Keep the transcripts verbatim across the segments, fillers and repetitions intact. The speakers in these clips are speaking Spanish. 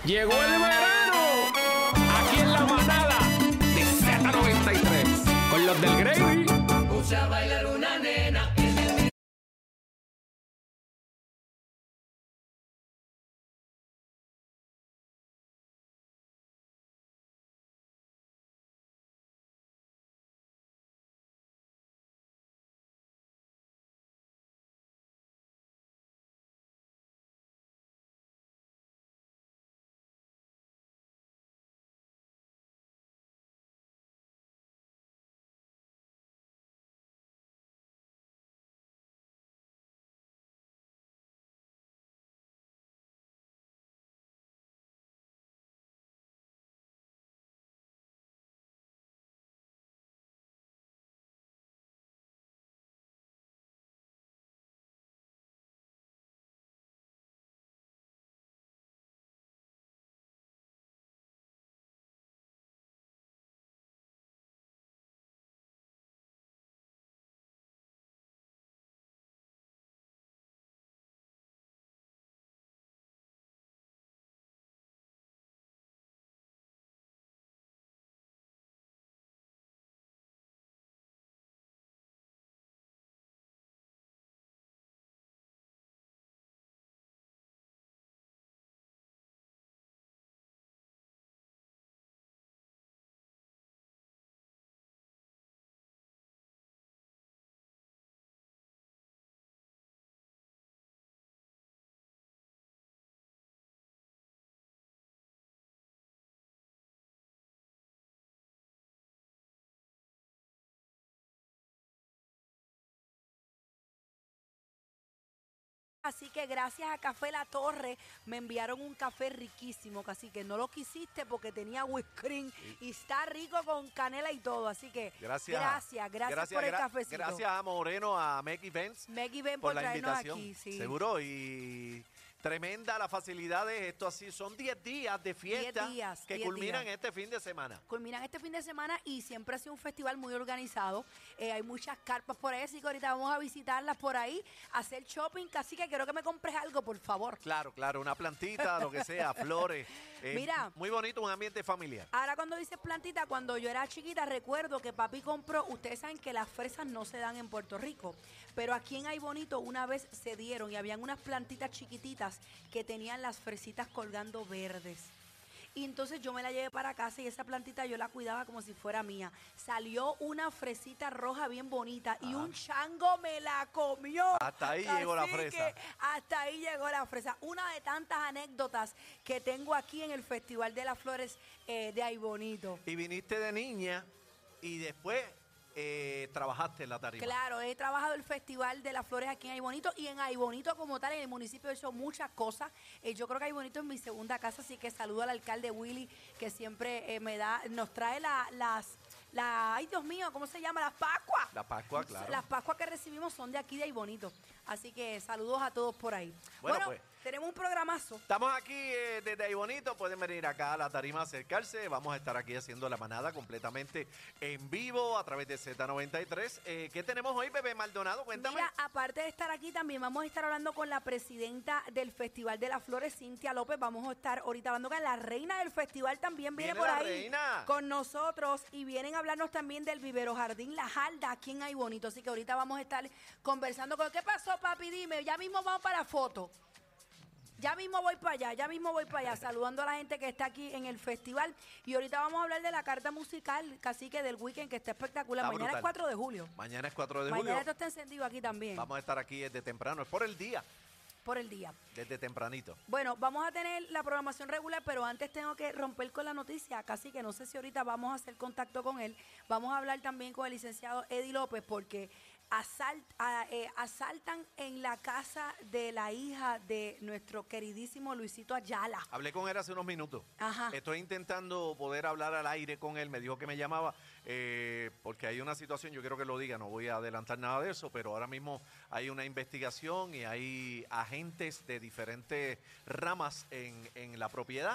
Llegó el verano, aquí en la manada de Z noventa y tres, con los del Gravy. Puse a bailar una nena. Así que gracias a Café La Torre me enviaron un café riquísimo, así que no lo quisiste porque tenía whipped cream y está rico con canela y todo, así que gracias, gracias, gracias, gracias por el gra cafecito. Gracias a Moreno, a Meggy Benz, Meggy Benz por, por la traernos invitación. aquí, sí. Seguro, y tremenda la facilidad de esto, así son diez días de fiesta días, que culminan días. este fin de semana. Culminan este fin de semana y siempre ha sido un festival muy organizado. Eh, hay muchas carpas por ahí, así que ahorita vamos a visitarlas por ahí, hacer shopping, así que quiero que me compres algo, por favor. Claro, claro, una plantita, lo que sea, flores. Eh, Mira, muy bonito, un ambiente familiar. Ahora cuando dices plantita, cuando yo era chiquita recuerdo que papi compró, ustedes saben que las fresas no se dan en Puerto Rico, pero aquí en Ay Bonito una vez se dieron y habían unas plantitas chiquititas que tenían las fresitas colgando verdes. Y entonces yo me la llevé para casa y esa plantita yo la cuidaba como si fuera mía. Salió una fresita roja bien bonita y un chango me la comió. Hasta ahí Así llegó la fresa. que hasta ahí llegó la fresa. Una de tantas anécdotas que tengo aquí en el Festival de las Flores eh, de Ay Bonito. Y viniste de niña y después eh, trabajaste en la tarima. Claro, he trabajado el Festival de las Flores aquí en Ay Bonito y en Ay Bonito como tal, en el municipio he hecho muchas cosas. Eh, yo creo que Ay Bonito es mi segunda casa, así que saludo al alcalde Willy, que siempre eh, me da, nos trae la, las, la, ay Dios mío, ¿cómo se llama? Las Pascuas. La Pascua, claro. Las Pascuas que recibimos son de aquí de Ay Bonito. Así que saludos a todos por ahí. Bueno, Bueno, pues, tenemos un programazo. estamos aquí eh, desde Ay Bonito, pueden venir acá a la tarima a acercarse. Vamos a estar aquí haciendo la manada completamente en vivo a través de Z noventa y tres. Eh, ¿Qué tenemos hoy, Bebé Maldonado? Cuéntame. Mira, aparte de estar aquí, también vamos a estar hablando con la presidenta del Festival de las Flores, Cintia López. Vamos a estar ahorita hablando con la reina del festival, también viene, Viene por la ahí reina. con nosotros y vienen a hablarnos también del Vivero Jardín La Jalda aquí en Ay Bonito. Así que ahorita vamos a estar conversando con... ¿Qué pasó, papi? Dime, ya mismo vamos para la foto. Ya mismo voy para allá, ya mismo voy para allá, saludando a la gente que está aquí en el festival. Y ahorita vamos a hablar de la carta musical, cacique, del weekend, que está espectacular. Está Mañana brutal. es cuatro de julio. Mañana es cuatro de Mañana julio. esto está encendido aquí también, Vamos a estar aquí desde temprano, es por el día, por el día. desde tempranito. Bueno, vamos a tener la programación regular, pero antes tengo que romper con la noticia, casi que no sé si ahorita vamos a hacer contacto con él. Vamos a hablar también con el licenciado Eddie López, porque asalt, a, eh, asaltan en la casa de la hija de nuestro queridísimo Luisito Ayala. Hablé con él hace unos minutos. Ajá. Estoy intentando poder hablar al aire con él. Me dijo que me llamaba eh, porque hay una situación, yo quiero que lo diga, no voy a adelantar nada de eso, pero ahora mismo hay una investigación y hay agentes de diferentes ramas en, en la propiedad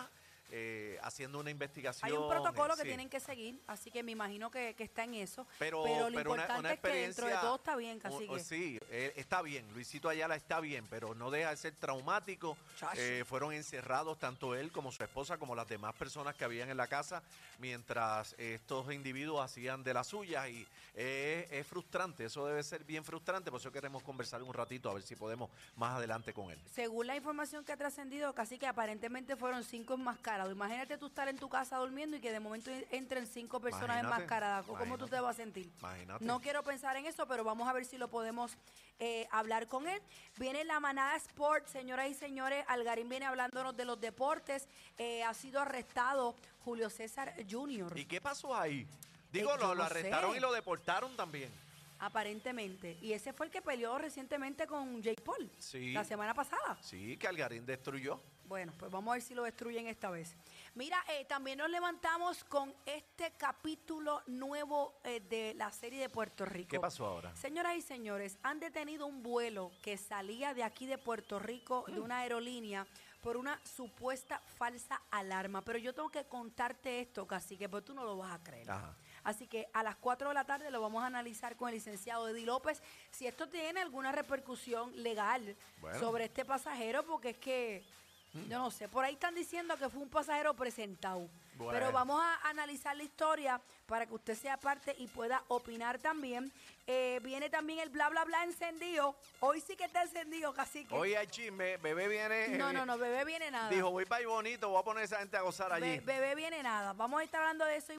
eh, haciendo una investigación. Hay un protocolo que sí. tienen que seguir, así que me imagino que, que está en eso. Pero, pero lo pero una- importante una es que dentro de todo está bien, un- cacique. sí, eh, está bien. Luisito Ayala está bien, pero no deja de ser traumático. Chacho. Eh, fueron encerrados tanto él como su esposa, como las demás personas que habían en la casa, mientras estos individuos hacían de las suyas. Y eh, es frustrante, eso debe ser bien frustrante. Por eso queremos conversar un ratito, a ver si podemos más adelante con él. Según la información que ha trascendido, casi que aparentemente fueron cinco enmascarados. Imagínate tú estar en tu casa durmiendo y que de momento entren cinco personas Imagínate, enmascaradas. ¿Cómo imagínate. tú te vas a sentir? Imagínate. No quiero pensar en eso, pero vamos a ver si lo podemos eh, hablar con él. Viene la manada Sport, señoras y señores. Algarín viene hablándonos de los deportes. Eh, ha sido arrestado Julio César junior ¿Y qué pasó ahí? Digo, Eh, yo lo, lo no arrestaron sé. y lo deportaron también. Aparentemente. Y ese fue el que peleó recientemente con Jake Paul. Sí. La semana pasada. Sí, que Algarín destruyó. Bueno, pues vamos a ver si lo destruyen esta vez. Mira, eh, también nos levantamos con este capítulo nuevo eh, de la serie de Puerto Rico. ¿Qué pasó ahora? Señoras y señores, han detenido un vuelo que salía de aquí de Puerto Rico, de una aerolínea, por una supuesta falsa alarma. Pero yo tengo que contarte esto, cacique, porque tú no lo vas a creer. Ajá. Así que a las cuatro de la tarde lo vamos a analizar con el licenciado Eddie López, si esto tiene alguna repercusión legal Bueno. sobre este pasajero, porque es que, yo no sé, por ahí están diciendo que fue un pasajero presentado. Bueno. Pero vamos a analizar la historia para que usted sea parte y pueda opinar también. Eh, viene también el bla, bla, bla encendido. Hoy sí que está encendido, cacique. Hoy hay chisme, bebé viene. no, eh, no, no, bebé viene nada. Dijo, voy para ahí bonito, voy a poner a esa gente a gozar allí. Be- bebé viene nada. Vamos a estar hablando de eso. Y